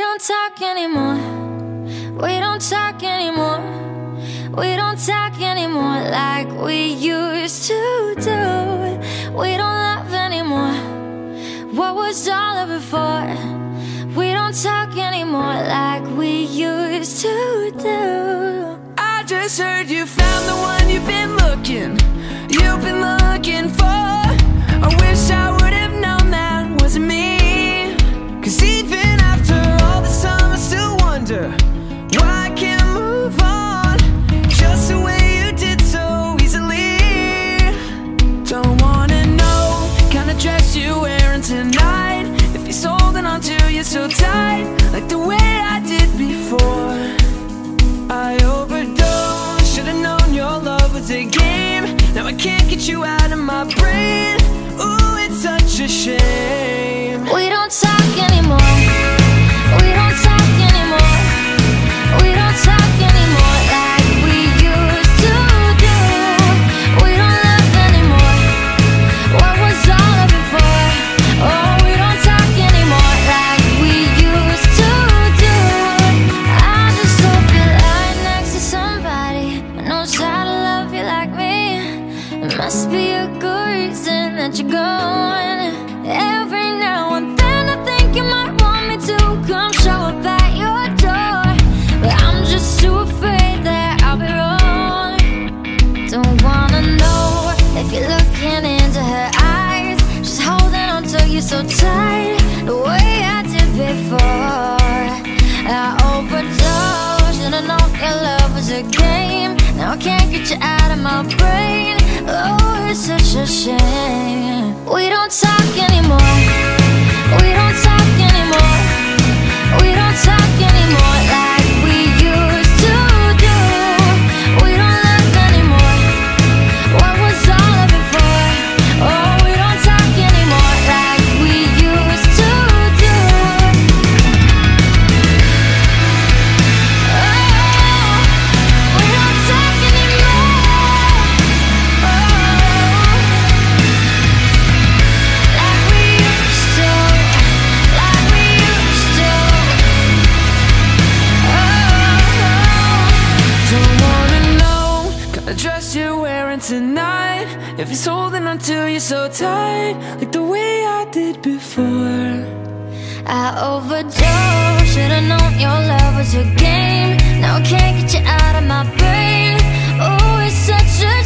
don't talk anymore. We don't talk anymore. We don't talk anymore like we used to do. We don't love anymore. What was all of it for? We don't talk anymore like we used to do. I just heard you found the one you've been looking for. I wish I would have known that wasn't me. 'Cause even after all this time I still wonder why I can't move on just the way you did so easily. Don't wanna know kind of dress you're wearing tonight, if he's holding on to you so tight like the way I did before. I overdosed, should've known your love was a game. Now I can't get you out of my brain. Ooh, it's such a shame. We don't talk anymore. We don't talk anymore. We don't talk anymore like we used to do. We don't love anymore. What was all of it for? Oh, we don't talk anymore like we used to do. I just hope you're lying next to somebody who knows how to love you like me. It must be a good reason that you're going. Every now and then I think you might want me to come show up at your door, but I'm just too afraid that I'll be wrong. Don't wanna know if you're looking into her eyes. She's holding on to you so tight, the way I did before. I overdosed, should've known your love was a game. Now I can't get you out of my brain. Oh, it's such a shame. We don't talk anymore. We don't talk anymore. We don't talk anymore like we used to do. We don't love anymore. What was all of it for? Oh, we don't talk anymore like we used to do. Oh, we don't talk anymore. Like we used to, like we used to. Don't wanna know kind of dress you're wearing tonight, if he's holding on to you so tight like the way I did before. I overdosed, should've known your love was a game. Now I can't get you out of my brain. Oh, it's such a